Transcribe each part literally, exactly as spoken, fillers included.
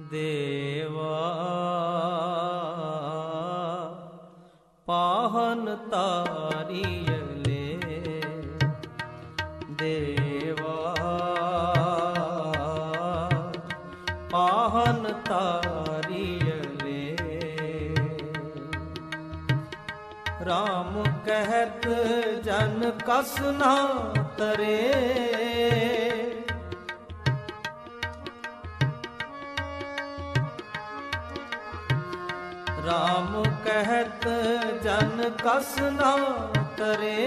देवा पाहन तारियले, देवा पाहन तारियले। राम कहत जन कस ना तरे, राम कहत जन कस ना तरे,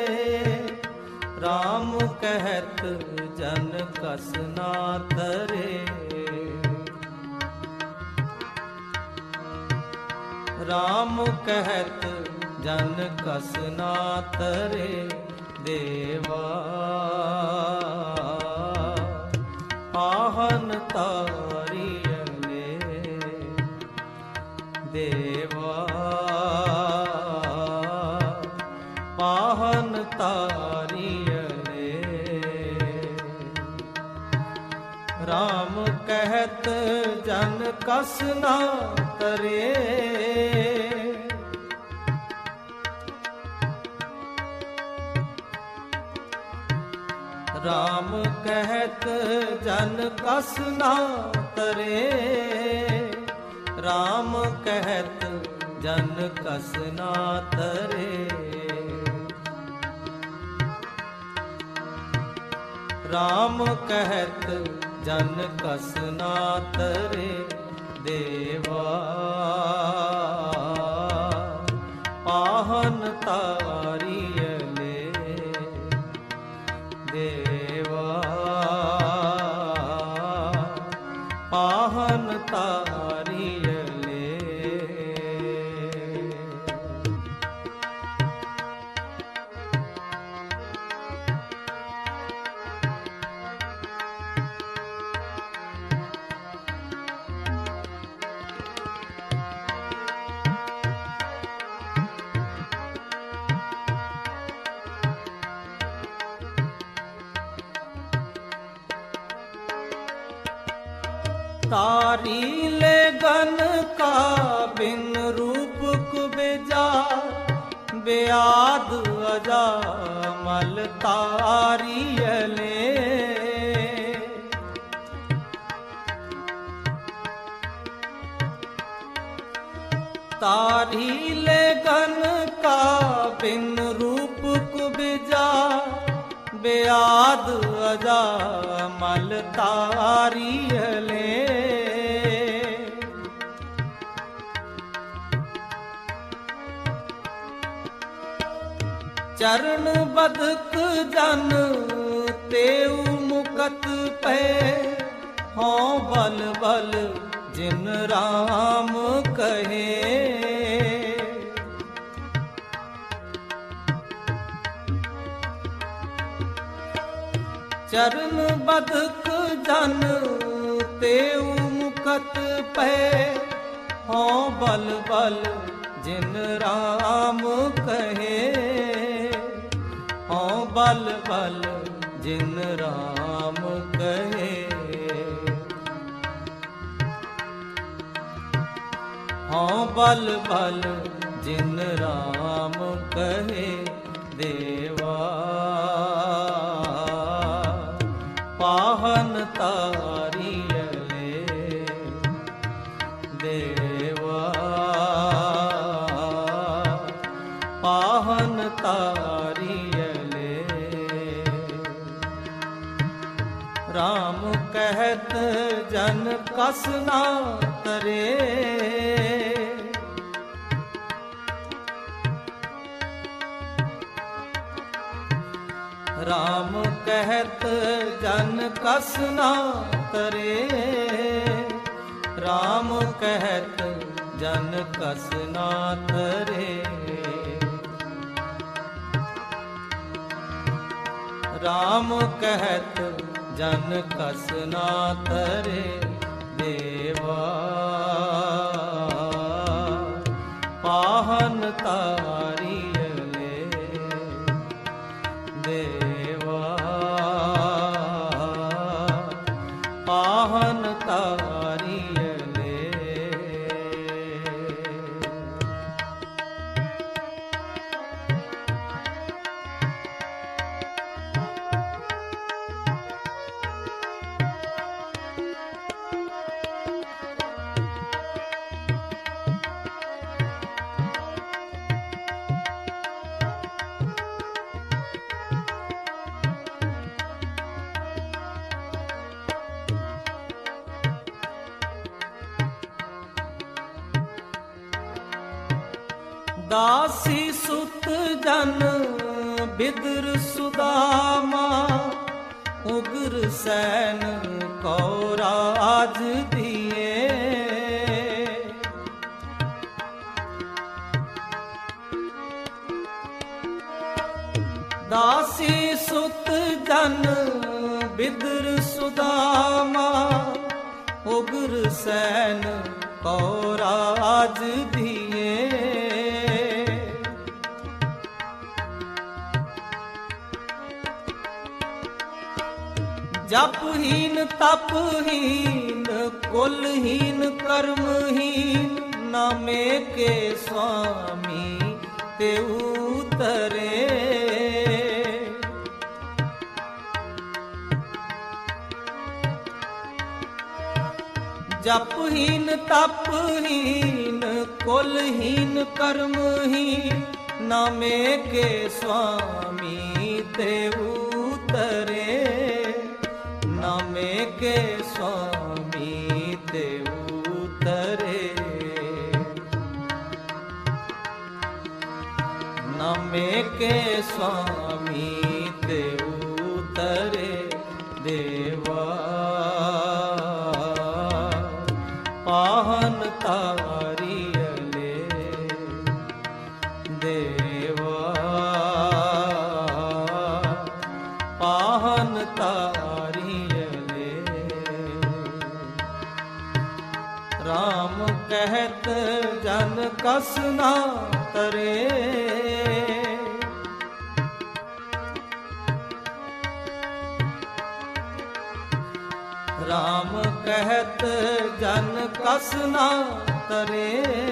राम कहत जन कस ना तरे। राम कहत जन कस ना तरे, देवा पाहन तारियले, देवा पाहन तारियले। राम कहत जन कस ना तरे, राम कहत जन कस ना तरे, राम कहत जन कस ना तरे। राम कहत जन कस ना तरे, देवा पाहन तारियले, देवा पाहन तारियले। तारी ले गन का बिन रूप कुबेजा, बेआद अजा मल तारियले। तारी ले गन का बिन रूप कुबेजा, बेआद अजा मल तारियले। चरण बदक जन तेऊ मुकत पे, हों बल बल जिन राम कहे। चरण बदक जन तेऊ मुकत पे, हों बल बल जिन राम कहे। हों बल बल जिन राम कहे। हों बल बल जिन राम कहे, देवा पाहन तारियले, देवा पाहन तारियले। राम कहत जन कस ना तरे, राम कहत जन कस ना तरे, राम कहत जन कस ना तरे। राम कहत जन कस ना तरे, देवा पाहन तारियले, देवा पाहन तारियले। दासी सुत जन बिदुर सुदामा, उग्र सैन को राज दिए। दासी सुत जन बिदुर सुदामा, उग्र सैन को राज दिए। जपहीन तपहीन कुलहीन कर्महीन, नामे के स्वामी ते उतरे। जपहीन तपहीन कुलहीन कर्महीन, नामे के स्वामी ते उतरे। नामे के स्वामी ते उतरे। नामे के स्वामी ते उतरे। देवा पाहन तारियले, देवा पाहन तारियले। राम कहत जन कस ना तरे। राम कहत जन कस ना तरे।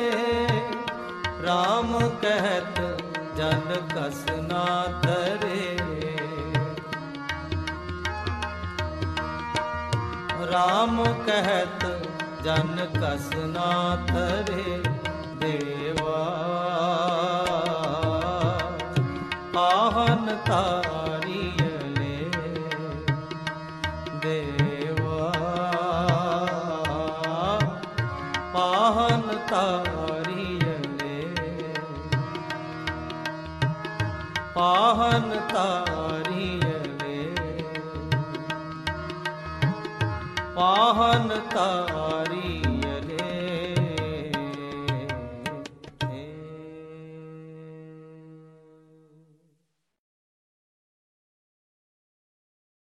राम कहत जन कस ना तरे। राम कहत जन कस ना तरे। देवा पाहन तारियले, देवा पाहन तारियले। पाहन तारियले, पाहन तारियले।